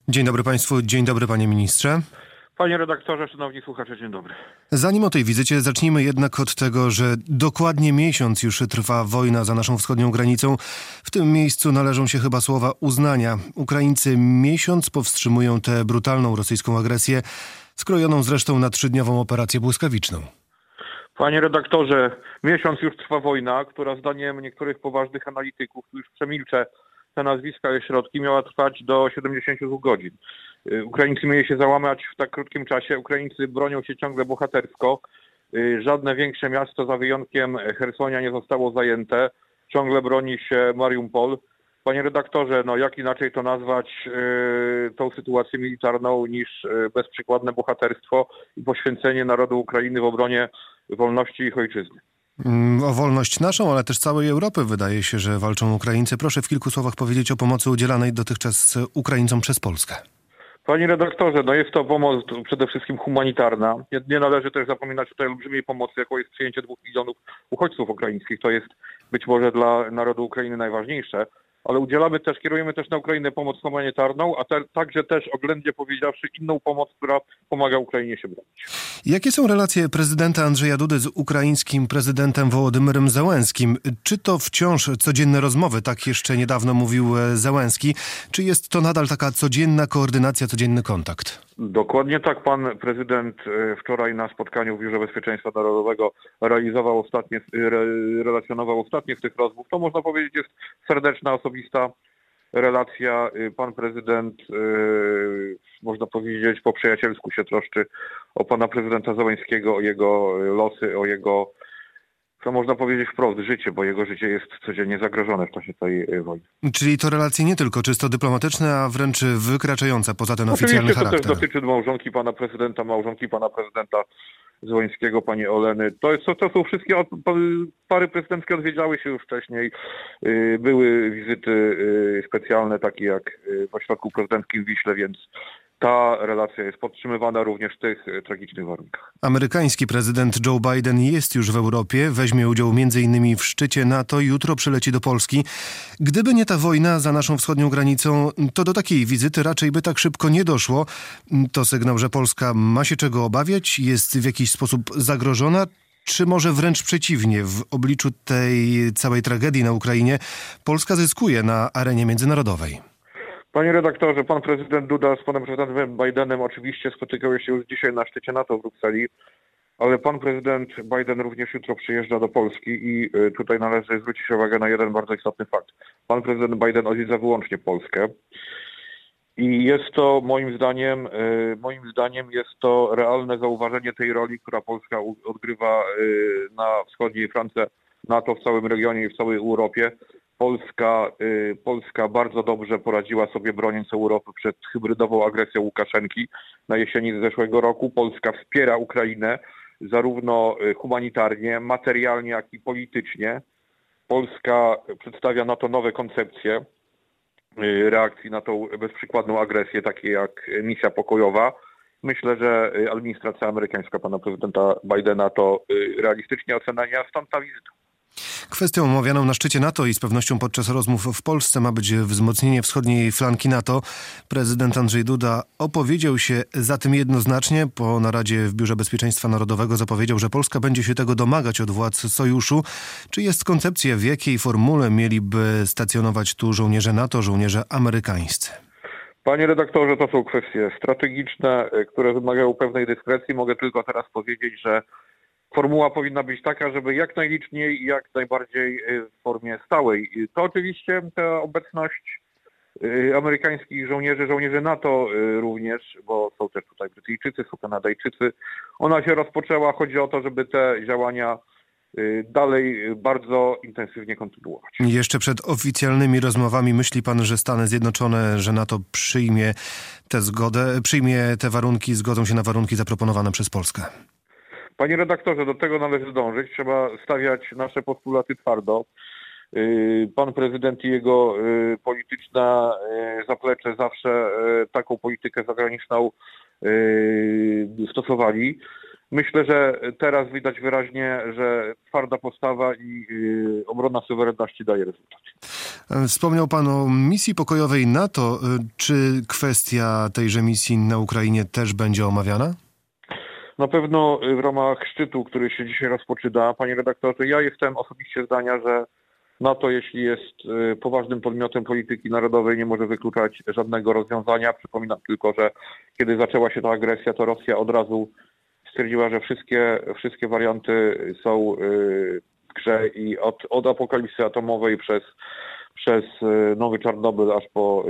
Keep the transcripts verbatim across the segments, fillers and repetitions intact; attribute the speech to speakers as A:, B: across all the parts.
A: Dzień dobry Państwu, dzień dobry Panie Ministrze.
B: Panie redaktorze, szanowni słuchacze, dzień dobry.
A: Zanim o tej wizycie, zacznijmy jednak od tego, że dokładnie miesiąc już trwa wojna za naszą wschodnią granicą. W tym miejscu należą się chyba słowa uznania. Ukraińcy miesiąc powstrzymują tę brutalną rosyjską agresję, skrojoną zresztą na trzydniową operację błyskawiczną.
B: Panie redaktorze, miesiąc już trwa wojna, która zdaniem niektórych poważnych analityków, tu już przemilczę te nazwiska i środki, miała trwać do siedemdziesięciu dwóch godzin. Ukraińcy mieli się załamać w tak krótkim czasie. Ukraińcy bronią się ciągle bohatersko. Żadne większe miasto za wyjątkiem Chersonia nie zostało zajęte. Ciągle broni się Mariupol. Panie redaktorze, no jak inaczej to nazwać yy, tą sytuację militarną niż yy, bezprzykładne bohaterstwo i poświęcenie narodu Ukrainy w obronie wolności ich ojczyzny.
A: O wolność naszą, ale też całej Europy wydaje się, że walczą Ukraińcy. Proszę w kilku słowach powiedzieć o pomocy udzielanej dotychczas Ukraińcom przez Polskę.
B: Panie redaktorze, no jest to pomoc przede wszystkim humanitarna. Nie, nie należy też zapominać o tej olbrzymiej pomocy, jaką jest przyjęcie dwóch milionów uchodźców ukraińskich. To jest być może dla narodu Ukrainy najważniejsze. Ale udzielamy też, kierujemy też na Ukrainę pomoc humanitarną, a te, także też oględnie powiedziawszy inną pomoc, która pomaga Ukrainie się bronić.
A: Jakie są relacje prezydenta Andrzeja Dudy z ukraińskim prezydentem Wołodymyrem Zełenskim? Czy to wciąż codzienne rozmowy, tak jeszcze niedawno mówił Zełenski, czy jest to nadal taka codzienna koordynacja, codzienny kontakt?
B: Dokładnie tak. Pan prezydent wczoraj na spotkaniu w Biurze Bezpieczeństwa Narodowego realizował ostatnie, relacjonował ostatnie z tych rozmów. To można powiedzieć jest serdeczna, osobista relacja. Pan prezydent, można powiedzieć, po przyjacielsku się troszczy o pana prezydenta Zełenskiego, o jego losy, o jego, co można powiedzieć wprost, życie, bo jego życie jest codziennie zagrożone w czasie tej wojny.
A: Czyli to relacje nie tylko czysto dyplomatyczne, a wręcz wykraczające poza ten oficjalny
B: Oczywiście
A: charakter.
B: To też dotyczy małżonki pana prezydenta, małżonki pana prezydenta Zełenskiego, pani Oleny. To, jest, to, to są wszystkie, od, pary prezydenckie odwiedziały się już wcześniej. Były wizyty specjalne, takie jak w ośrodku prezydenckim w Wiśle, więc ta relacja jest podtrzymywana również w tych tragicznych warunkach.
A: Amerykański prezydent Joe Biden jest już w Europie, weźmie udział między innymi w szczycie NATO, jutro przyleci do Polski. Gdyby nie ta wojna za naszą wschodnią granicą, to do takiej wizyty raczej by tak szybko nie doszło. To sygnał, że Polska ma się czego obawiać, jest w jakiś sposób zagrożona, czy może wręcz przeciwnie, w obliczu tej całej tragedii na Ukrainie Polska zyskuje na arenie międzynarodowej?
B: Panie redaktorze, pan prezydent Duda z panem prezydentem Bidenem oczywiście spotykały się już dzisiaj na szczycie NATO w Brukseli, ale pan prezydent Biden również jutro przyjeżdża do Polski i tutaj należy zwrócić uwagę na jeden bardzo istotny fakt. Pan prezydent Biden odwiedza wyłącznie Polskę i jest to moim zdaniem, moim zdaniem jest to realne zauważenie tej roli, która Polska odgrywa na wschodniej flance NATO, w całym regionie i w całej Europie. Polska, y, Polska bardzo dobrze poradziła sobie broniąc Europy przed hybrydową agresją Łukaszenki na jesieni zeszłego roku. Polska wspiera Ukrainę zarówno humanitarnie, materialnie, jak i politycznie. Polska przedstawia na to nowe koncepcje y, reakcji na tą bezprzykładną agresję, takie jak misja pokojowa. Myślę, że administracja amerykańska pana prezydenta Bidena to y, realistycznie ocenia, stąd ta wizyta.
A: Kwestią omawianą na szczycie NATO i z pewnością podczas rozmów w Polsce ma być wzmocnienie wschodniej flanki NATO. Prezydent Andrzej Duda opowiedział się za tym jednoznacznie. Po naradzie w Biurze Bezpieczeństwa Narodowego zapowiedział, że Polska będzie się tego domagać od władz sojuszu. Czy jest koncepcja, w jakiej formule mieliby stacjonować tu żołnierze NATO, żołnierze amerykańscy?
B: Panie redaktorze, to są kwestie strategiczne, które wymagają pewnej dyskrecji. Mogę tylko teraz powiedzieć, że formuła powinna być taka, żeby jak najliczniej i jak najbardziej w formie stałej. To oczywiście ta obecność amerykańskich żołnierzy, żołnierzy NATO również, bo są też tutaj Brytyjczycy, są Kanadajczycy. Ona się rozpoczęła. Chodzi o to, żeby te działania dalej bardzo intensywnie kontynuować.
A: Jeszcze przed oficjalnymi rozmowami myśli pan, że Stany Zjednoczone, że NATO przyjmie tę zgodę, przyjmie te warunki, zgodzą się na warunki zaproponowane przez Polskę?
B: Panie redaktorze, do tego należy dążyć. Trzeba stawiać nasze postulaty twardo. Pan prezydent i jego polityczne zaplecze zawsze taką politykę zagraniczną stosowali. Myślę, że teraz widać wyraźnie, że twarda postawa i yy, obrona suwerenności daje rezultat.
A: Wspomniał pan o misji pokojowej NATO. Czy kwestia tejże misji na Ukrainie też będzie omawiana?
B: Na pewno w ramach szczytu, który się dzisiaj rozpoczyna, panie redaktorze, ja jestem osobiście zdania, że NATO, jeśli jest poważnym podmiotem polityki narodowej, nie może wykluczać żadnego rozwiązania. Przypominam tylko, że kiedy zaczęła się ta agresja, to Rosja od razu stwierdziła, że wszystkie, wszystkie warianty są w grze i od, od apokalipsy atomowej przez, przez nowy Czarnobyl aż po,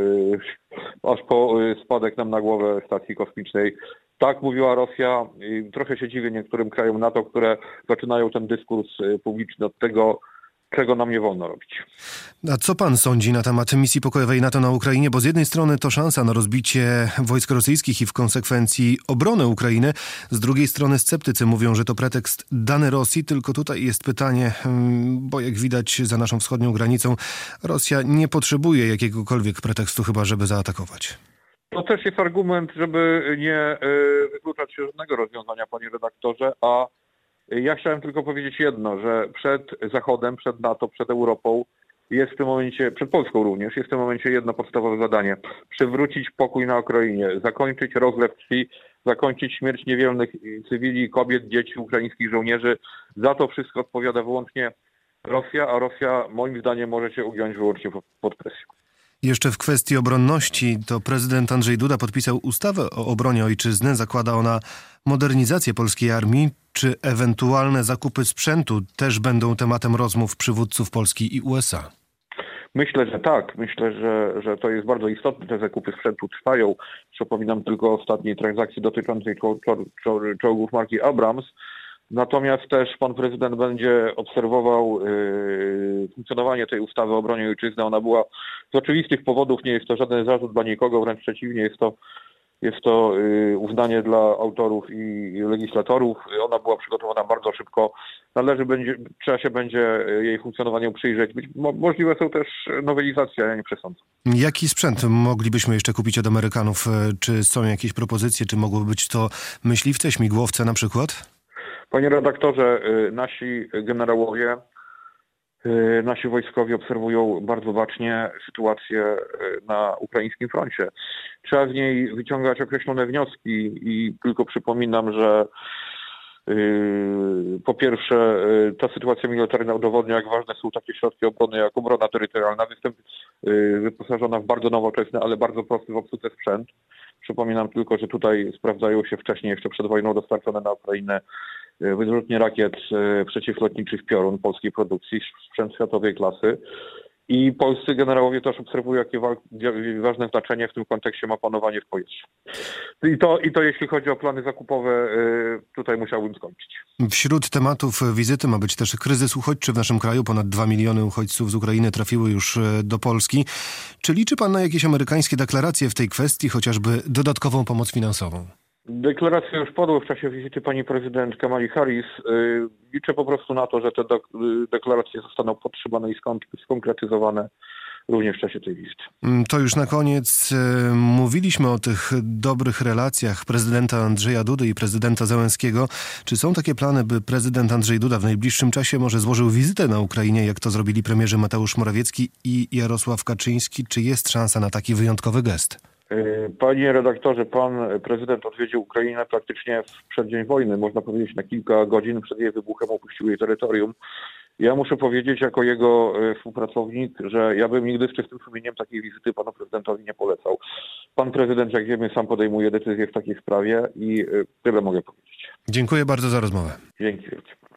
B: aż po spadek nam na głowę stacji kosmicznej. Tak mówiła Rosja i trochę się dziwię niektórym krajom NATO, które zaczynają ten dyskurs publiczny od tego, czego nam nie wolno robić.
A: A co pan sądzi na temat misji pokojowej NATO na Ukrainie? Bo z jednej strony to szansa na rozbicie wojsk rosyjskich i w konsekwencji obronę Ukrainy. Z drugiej strony sceptycy mówią, że to pretekst dany Rosji. Tylko tutaj jest pytanie, bo jak widać za naszą wschodnią granicą, Rosja nie potrzebuje jakiegokolwiek pretekstu chyba, żeby zaatakować.
B: To też jest argument, żeby nie wykluczać się żadnego rozwiązania, panie redaktorze, a ja chciałem tylko powiedzieć jedno, że przed Zachodem, przed NATO, przed Europą jest w tym momencie, przed Polską również, jest w tym momencie jedno podstawowe zadanie. Przywrócić pokój na Ukrainie, zakończyć rozlew krwi, zakończyć śmierć niewielnych cywili, kobiet, dzieci, ukraińskich żołnierzy. Za to wszystko odpowiada wyłącznie Rosja, a Rosja moim zdaniem może się ugiąć wyłącznie pod presją.
A: Jeszcze w kwestii obronności, to prezydent Andrzej Duda podpisał ustawę o obronie ojczyzny. Zakłada ona modernizację polskiej armii. Czy ewentualne zakupy sprzętu też będą tematem rozmów przywódców Polski i U S A?
B: Myślę, że tak. Myślę, że, że to jest bardzo istotne. Te zakupy sprzętu trwają. Przypominam tylko o ostatniej transakcji dotyczącej czo- czo- czo- czołgów marki Abrams. Natomiast też pan prezydent będzie obserwował yy, funkcjonowanie tej ustawy o obronie ojczyzny. Ona była z oczywistych powodów, nie jest to żaden zarzut dla nikogo, wręcz przeciwnie, jest to, jest to yy, uznanie dla autorów i legislatorów. Ona była przygotowana bardzo szybko. Należy będzie, trzeba się będzie jej funkcjonowaniu przyjrzeć. Być, mo, możliwe są też nowelizacje, ja nie przesądzam.
A: Jaki sprzęt moglibyśmy jeszcze kupić od Amerykanów? Czy są jakieś propozycje? Czy mogłyby być to myśliwce, śmigłowce na przykład?
B: Panie redaktorze, nasi generałowie, nasi wojskowi obserwują bardzo bacznie sytuację na ukraińskim froncie. Trzeba z niej wyciągać określone wnioski i tylko przypominam, że po pierwsze ta sytuacja militarna udowodnia, jak ważne są takie środki obrony jak obrona terytorialna, występ wyposażona w bardzo nowoczesny, ale bardzo prosty w obsłudze sprzęt. Przypominam tylko, że tutaj sprawdzają się wcześniej, jeszcze przed wojną, dostarczone na Ukrainę wyrzutnie rakiet przeciwlotniczych Piorun polskiej produkcji, sprzęt światowej klasy. I polscy generałowie też obserwują, jakie wa- ważne znaczenie w tym kontekście ma panowanie w powietrzu. I to, i to jeśli chodzi o plany zakupowe, tutaj musiałbym skończyć.
A: Wśród tematów wizyty ma być też kryzys uchodźczy w naszym kraju. Ponad dwa miliony uchodźców z Ukrainy trafiły już do Polski. Czy liczy pan na jakieś amerykańskie deklaracje w tej kwestii, chociażby dodatkową pomoc finansową?
B: Deklaracje już padły w czasie wizyty pani prezydent Kamali Harris. Liczę po prostu na to, że te deklaracje zostaną podtrzymane i skonkretyzowane również w czasie tej wizyty.
A: To już na koniec mówiliśmy o tych dobrych relacjach prezydenta Andrzeja Dudy i prezydenta Zełenskiego. Czy są takie plany, by prezydent Andrzej Duda w najbliższym czasie może złożył wizytę na Ukrainie, jak to zrobili premierzy Mateusz Morawiecki i Jarosław Kaczyński? Czy jest szansa na taki wyjątkowy gest?
B: Panie redaktorze, pan prezydent odwiedził Ukrainę praktycznie w przeddzień wojny, można powiedzieć na kilka godzin przed jej wybuchem opuścił jej terytorium. Ja muszę powiedzieć jako jego współpracownik, że ja bym nigdy z czystym sumieniem takiej wizyty panu prezydentowi nie polecał. Pan prezydent, jak wiemy, sam podejmuje decyzje w takiej sprawie i tyle mogę powiedzieć.
A: Dziękuję bardzo za rozmowę.
B: Dzięki wielkie.